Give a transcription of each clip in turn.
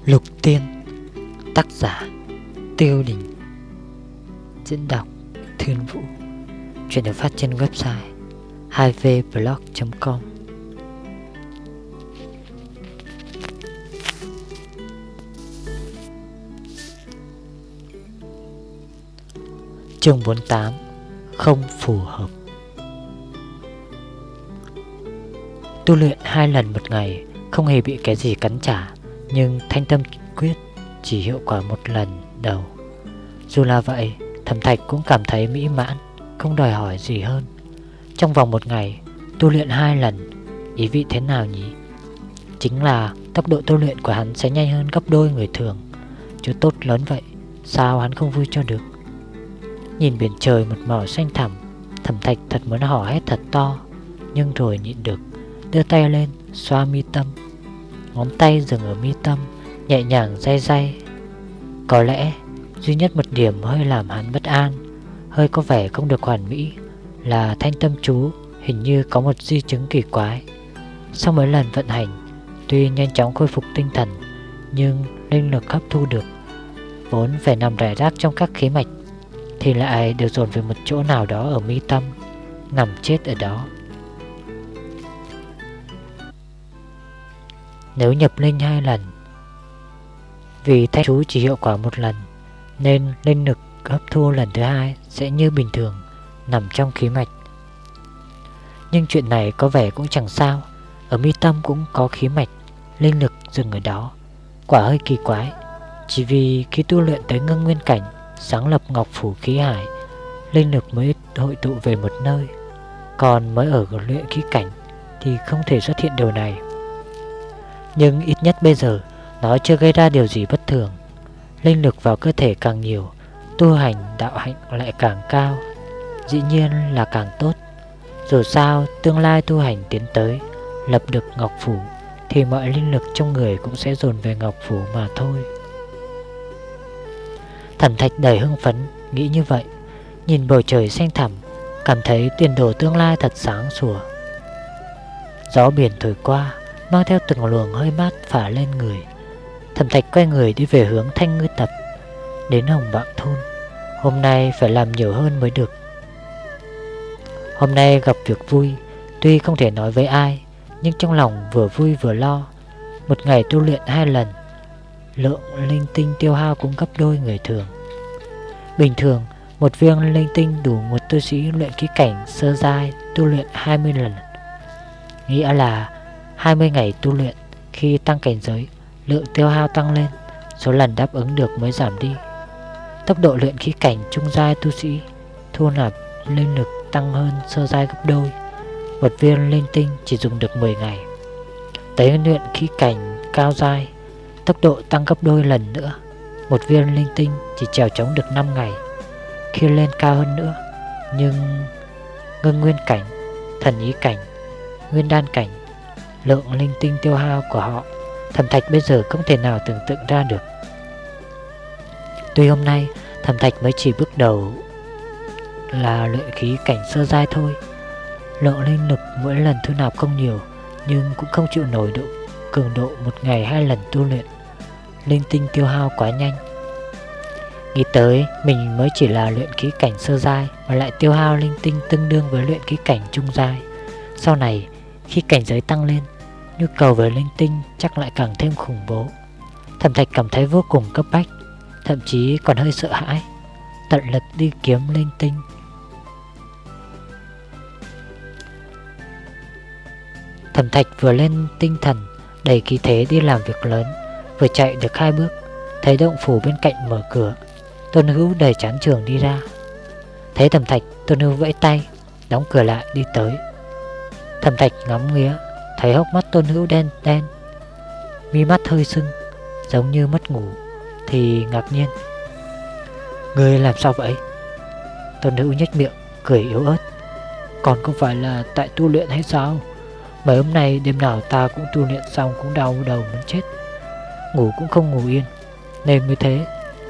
Lục Tiên. Tác giả Tiêu Đình. Diễn đọc Thiên Vũ. Chuyện được phát trên website 2vblog.com. Chương 48. Không phù hợp. Tu luyện 2 lần một ngày không hề bị cái gì cắn trả, nhưng thanh tâm quyết chỉ hiệu quả 1 lần đầu. Dù là vậy, Thẩm Thạch cũng cảm thấy mỹ mãn, không đòi hỏi gì hơn. Trong vòng 1 ngày tu luyện 2 lần, ý vị thế nào nhỉ? Chính là tốc độ tu luyện của hắn sẽ nhanh hơn gấp đôi người thường. Chứ tốt lớn vậy, sao hắn không vui cho được? Nhìn biển trời một màu xanh thẳm, Thẩm Thạch thật muốn hò hét thật to, nhưng rồi nhịn được, đưa tay lên xoa mi tâm. Ngón tay dừng ở mi tâm, nhẹ nhàng day day. Có lẽ duy nhất một điểm hơi làm hắn bất an, hơi có vẻ không được hoàn mỹ, là thanh tâm chú hình như có một di chứng kỳ quái. Sau mấy lần vận hành, tuy nhanh chóng khôi phục tinh thần, nhưng linh lực hấp thu được vốn phải nằm rải rác trong các khí mạch thì lại được dồn về một chỗ nào đó ở mi tâm, nằm chết ở đó. Nếu nhập linh 2 lần, vì thanh chú chỉ hiệu quả 1 lần, nên linh lực hấp thu lần thứ 2 sẽ như bình thường, nằm trong khí mạch. Nhưng chuyện này có vẻ cũng chẳng sao. Ở mi tâm cũng có khí mạch, linh lực dừng ở đó. Quả hơi kỳ quái. Chỉ vì khi tu luyện tới ngưng nguyên cảnh, sáng lập ngọc phủ khí hải, linh lực mới hội tụ về một nơi. Còn mới ở luyện khí cảnh thì không thể xuất hiện điều này. Nhưng ít nhất bây giờ nó chưa gây ra điều gì bất thường. Linh lực vào cơ thể càng nhiều, tu hành đạo hạnh lại càng cao. Dĩ nhiên là càng tốt. Dù sao tương lai tu hành tiến tới, lập được ngọc phủ, thì mọi linh lực trong người cũng sẽ dồn về ngọc phủ mà thôi. Thẩm Thạch đầy hưng phấn nghĩ như vậy, nhìn bầu trời xanh thẳm, cảm thấy tiền đồ tương lai thật sáng sủa. Gió biển thổi qua, mang theo từng luồng hơi mát phả lên người. Thẩm Thạch quay người đi về hướng Thanh Ngư Tập, đến Hồng Bạng Thôn. Hôm nay phải làm nhiều hơn mới được. Hôm nay gặp việc vui, tuy không thể nói với ai, nhưng trong lòng vừa vui vừa lo. 1 ngày tu luyện 2 lần, lượng linh tinh tiêu hao cũng gấp đôi người thường. Bình thường, 1 viên linh tinh đủ một tu sĩ luyện khí cảnh sơ giai tu luyện 20 lần. Nghĩa là 20 ngày tu luyện, khi tăng cảnh giới, lượng tiêu hao tăng lên, số lần đáp ứng được mới giảm đi. Tốc độ luyện khí cảnh trung giai tu sĩ thu nạp linh lực tăng hơn sơ giai gấp đôi. 1 viên linh tinh chỉ dùng được 10 ngày. Tới luyện khí cảnh cao giai, tốc độ tăng gấp đôi lần nữa. 1 viên linh tinh chỉ trèo trống được 5 ngày. Khi lên cao hơn nữa, nhưng ngưng nguyên cảnh, thần ý cảnh, nguyên đan cảnh, lượng linh tinh tiêu hao của họ, Thẩm Thạch bây giờ không thể nào tưởng tượng ra được. Tuy hôm nay Thẩm Thạch mới chỉ bước đầu là luyện khí cảnh sơ giai thôi, lượng linh lực mỗi lần thu nạp không nhiều, nhưng cũng không chịu nổi cường độ 1 ngày 2 lần tu luyện. Linh tinh tiêu hao quá nhanh. Nghĩ tới mình mới chỉ là luyện khí cảnh sơ giai mà lại tiêu hao linh tinh tương đương với luyện khí cảnh trung giai. Sau này khi cảnh giới tăng lên, nhu cầu về linh tinh chắc lại càng thêm khủng bố. Thẩm Thạch cảm thấy vô cùng cấp bách, thậm chí còn hơi sợ hãi, tận lực đi kiếm linh tinh. Thẩm Thạch vừa lên tinh thần, đầy khí thế đi làm việc lớn, vừa chạy được 2 bước, thấy động phủ bên cạnh mở cửa. Tôn Hữu đầy chán trường đi ra. Thấy Thẩm Thạch, Tôn Hữu vẫy tay, đóng cửa lại đi tới. Thẩm Thạch ngắm nghía, thấy hốc mắt Tôn Hữu đen đen, mi mắt hơi sưng, giống như mất ngủ, thì ngạc nhiên. Ngươi làm sao vậy? Tôn Hữu nhếch miệng, cười yếu ớt. Còn không phải là tại tu luyện hay sao? Mấy hôm nay đêm nào ta cũng tu luyện xong cũng đau đầu muốn chết, ngủ cũng không ngủ yên, nên mới thế.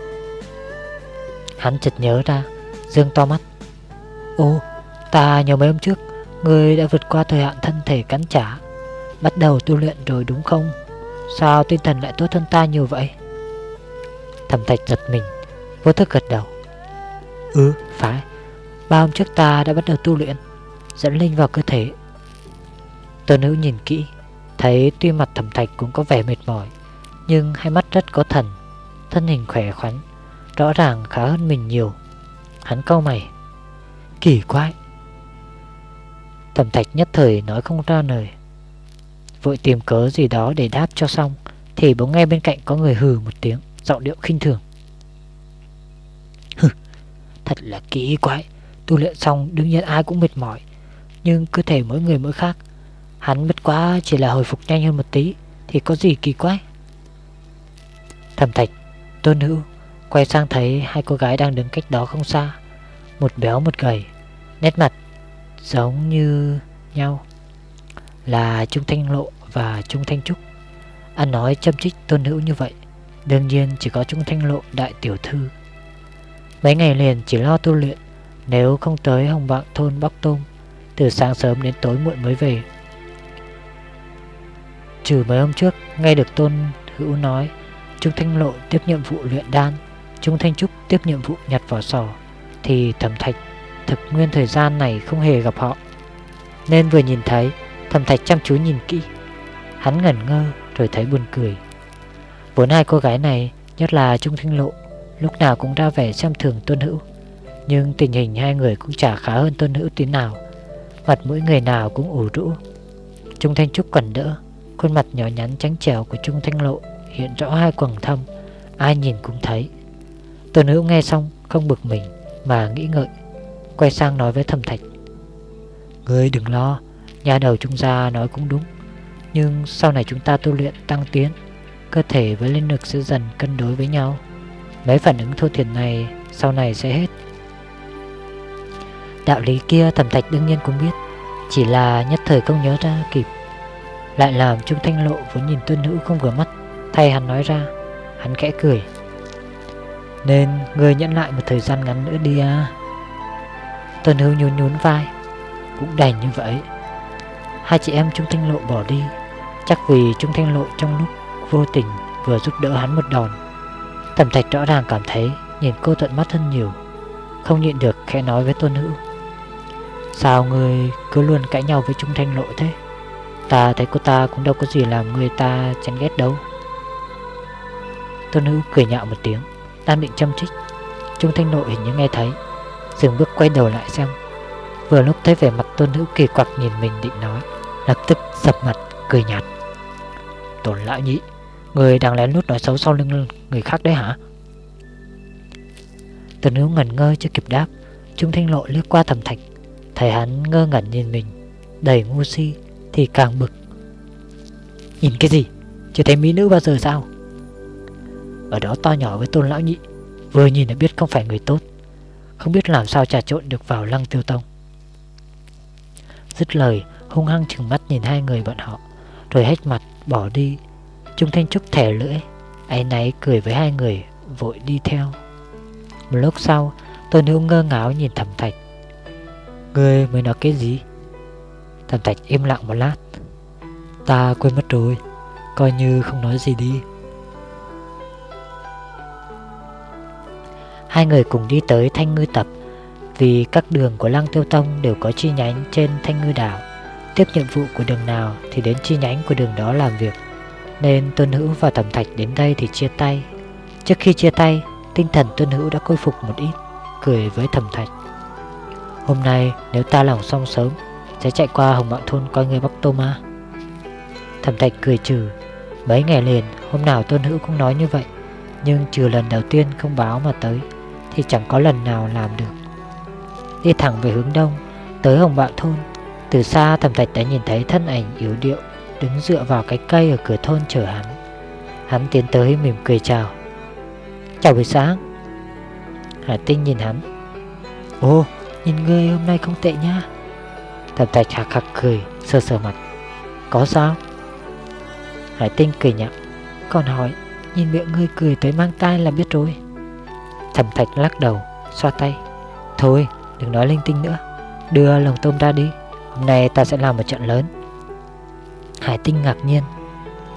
Hắn chợt nhớ ra, dương to mắt. Ồ, ta nhớ mấy hôm trước ngươi đã vượt qua thời hạn thân thể cắn trả, bắt đầu tu luyện rồi đúng không? sao tinh thần lại tốt hơn ta nhiều vậy? Thẩm Thạch giật mình, vô thức gật đầu. Phải, 3 hôm trước ta đã bắt đầu tu luyện, dẫn linh vào cơ thể. Tôn Hữu nhìn kỹ, thấy tuy mặt Thẩm Thạch cũng có vẻ mệt mỏi, nhưng hai mắt rất có thần, thân hình khỏe khoắn, rõ ràng khá hơn mình nhiều. Hắn cau mày. Kỳ quái. Thẩm Thạch nhất thời nói không ra lời, vội tìm cớ gì đó để đáp cho xong, thì bỗng nghe bên cạnh có người hừ một tiếng, giọng điệu khinh thường. Thật là kỳ quái, tu luyện xong đương nhiên ai cũng mệt mỏi, nhưng cơ thể mỗi người mỗi khác. Hắn bất quá chỉ là hồi phục nhanh hơn một tí, thì có gì kỳ quái. Thẩm Thạch, Tôn Hữu quay sang thấy hai cô gái đang đứng cách đó không xa, một béo một gầy, nét mặt giống như nhau, là Trung Thanh Lộ và Trung Thanh Trúc. Ăn nói châm chích Tôn Hữu như vậy, đương nhiên chỉ có Trung Thanh Lộ đại tiểu thư. Mấy ngày liền chỉ lo tu luyện, nếu không tới Hồng Vạng thôn bóc tôm, từ sáng sớm đến tối muộn mới về. Trừ mấy hôm trước nghe được Tôn Hữu nói Trung Thanh Lộ tiếp nhiệm vụ luyện đan, Trung Thanh Trúc tiếp nhiệm vụ nhặt vỏ sò, thì Thẩm Thạch thực nguyên thời gian này không hề gặp họ, nên vừa nhìn thấy Thẩm Thạch chăm chú nhìn kỹ, hắn ngẩn ngơ rồi thấy buồn cười. Vốn hai cô gái này, nhất là Trung Thanh Lộ, lúc nào cũng ra vẻ xem thường Tôn Hữu, nhưng tình hình hai người cũng chả khá hơn Tôn Hữu tí nào, mặt mỗi người nào cũng ủ rũ. Trung Thanh Trúc còn đỡ, khuôn mặt nhỏ nhắn trắng trẻo của Trung Thanh Lộ hiện rõ hai quầng thâm, ai nhìn cũng thấy. Tôn Hữu nghe xong không bực mình mà nghĩ ngợi, quay sang nói với Thẩm Thạch. Ngươi đừng lo, nhà đầu Trung gia nói cũng đúng, nhưng sau này chúng ta tu luyện tăng tiến, cơ thể với linh lực sẽ dần cân đối với nhau. Mấy phản ứng thô thiển này sau này sẽ hết. Đạo lý kia Thẩm Thạch đương nhiên cũng biết, chỉ là nhất thời không nhớ ra kịp. Lại làm Trung Thanh Lộ vốn nhìn Tôn Hữu không vừa mắt, thay hắn nói ra. Hắn khẽ cười. Nên ngươi nhẫn lại một thời gian ngắn nữa đi à. Tôn Hữu nhún nhún vai. Cũng đành như vậy. Hai chị em Trung Thanh Lộ bỏ đi, chắc vì Trung Thanh Lộ trong lúc vô tình vừa giúp đỡ hắn một đòn. Thẩm Thạch rõ ràng cảm thấy nhìn cô tận mắt hơn nhiều, không nhịn được khẽ nói với Tôn Hữu. Sao ngươi cứ luôn cãi nhau với Trung Thanh Lộ thế? Ta thấy cô ta cũng đâu có gì làm người ta chán ghét đâu. Tôn Hữu cười nhạo một tiếng, đang định châm trích, Trung Thanh Lộ hình như nghe thấy, dừng bước quay đầu lại xem. Vừa lúc thấy vẻ mặt Tôn Hữu kỳ quặc nhìn mình định nói, lập tức sập mặt cười nhạt. Tôn lão nhị, người đang lén lút nói xấu sau lưng người khác đấy hả? Tôn Hữu ngẩn ngơ chưa kịp đáp, Trung Thanh Lộ liếc qua Thẩm Thạch, thấy hắn ngơ ngẩn nhìn mình, đầy ngu si, thì càng bực. Nhìn cái gì? Chưa thấy mỹ nữ bao giờ sao? Ở đó to nhỏ với Tôn lão nhị, vừa nhìn đã biết không phải người tốt, không biết làm sao trà trộn được vào Lăng Tiêu Tông. Dứt lời, hung hăng trừng mắt nhìn hai người bọn họ, rồi hết mặt bỏ đi. Trung Thanh Trúc thẻ lưỡi, áy náy cười với hai người, vội đi theo. Một lúc sau, Tôn Hữu ngơ ngáo nhìn Thẩm Thạch. Ngươi mới nói cái gì? Thẩm Thạch im lặng một lát. Ta quên mất rồi, coi như không nói gì đi. Hai người cùng đi tới Thanh Ngư Tập, vì các đường của Lăng Tiêu Tông đều có chi nhánh trên Thanh Ngư Đảo. Tiếp nhiệm vụ của đường nào thì đến chi nhánh của đường đó làm việc, nên Tôn Hữu và Thẩm Thạch đến đây thì chia tay. Trước khi chia tay, tinh thần Tôn Hữu đã khôi phục một ít, cười với Thẩm Thạch. Hôm nay nếu ta làm xong sớm, sẽ chạy qua Hồng Vạng thôn coi người Bắc Tô Ma. Thẩm Thạch cười trừ. Mấy ngày liền, hôm nào Tôn Hữu cũng nói như vậy, nhưng trừ lần đầu tiên không báo mà tới, thì chẳng có lần nào làm được. Đi thẳng về hướng đông, tới Hồng Vạng thôn. Từ xa Thẩm Thạch đã nhìn thấy thân ảnh yếu điệu đứng dựa vào cái cây ở cửa thôn chờ hắn. Hắn tiến tới mỉm cười chào. Chào buổi sáng. Hải Tinh nhìn hắn. Ồ, nhìn ngươi hôm nay không tệ nha. Thẩm Thạch hạc hạc cười, sờ sờ mặt. Có sao? Hải Tinh cười nhạo. Còn hỏi, nhìn miệng ngươi cười tới mang tai là biết rồi. Thẩm Thạch lắc đầu, xoa tay. Thôi, đừng nói linh tinh nữa, đưa lồng tôm ra đi, hôm nay ta sẽ làm một trận lớn. Hải Tinh ngạc nhiên.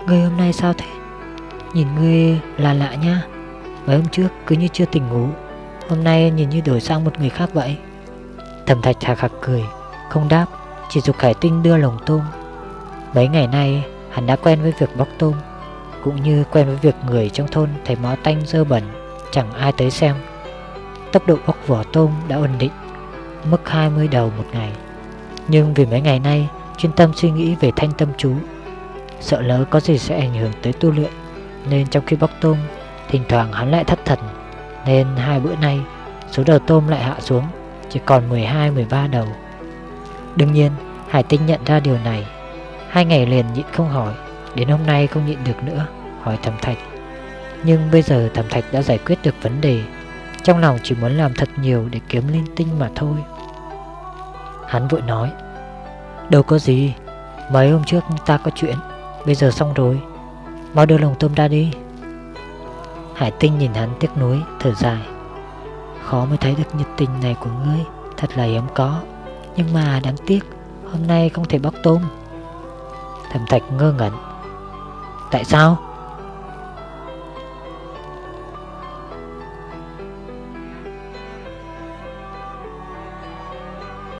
Ngươi hôm nay sao thế? Nhìn ngươi là lạ nha. Mấy hôm trước cứ như chưa tỉnh ngủ, hôm nay nhìn như đổi sang một người khác vậy. Thẩm Thạch khạc khạc cười, không đáp, chỉ giục Hải Tinh đưa lồng tôm. Mấy ngày nay hắn đã quen với việc bóc tôm, cũng như quen với việc người trong thôn thấy máu tanh dơ bẩn chẳng ai tới xem. Tốc độ bóc vỏ tôm đã ổn định, mức 20 đầu một ngày. Nhưng vì mấy ngày nay chuyên tâm suy nghĩ về thanh tâm chú, sợ lỡ có gì sẽ ảnh hưởng tới tu luyện, nên trong khi bóc tôm thỉnh thoảng hắn lại thất thần. Nên 2 bữa nay số đầu tôm lại hạ xuống, chỉ còn 12-13 đầu. Đương nhiên Hải Tinh nhận ra điều này. 2 ngày liền nhịn không hỏi, đến hôm nay không nhịn được nữa, hỏi Thẩm Thạch. Nhưng bây giờ Thẩm Thạch đã giải quyết được vấn đề, trong lòng chỉ muốn làm thật nhiều để kiếm linh tinh mà thôi. Hắn vội nói, đâu có gì, mấy hôm trước ta có chuyện, bây giờ xong rồi, mau đưa lồng tôm ra đi. Hải Tinh nhìn hắn tiếc nuối, thở dài. Khó mới thấy được nhiệt tình này của ngươi, thật là hiếm có. Nhưng mà đáng tiếc, hôm nay không thể bóc tôm. Thẩm Thạch ngơ ngẩn. Tại sao?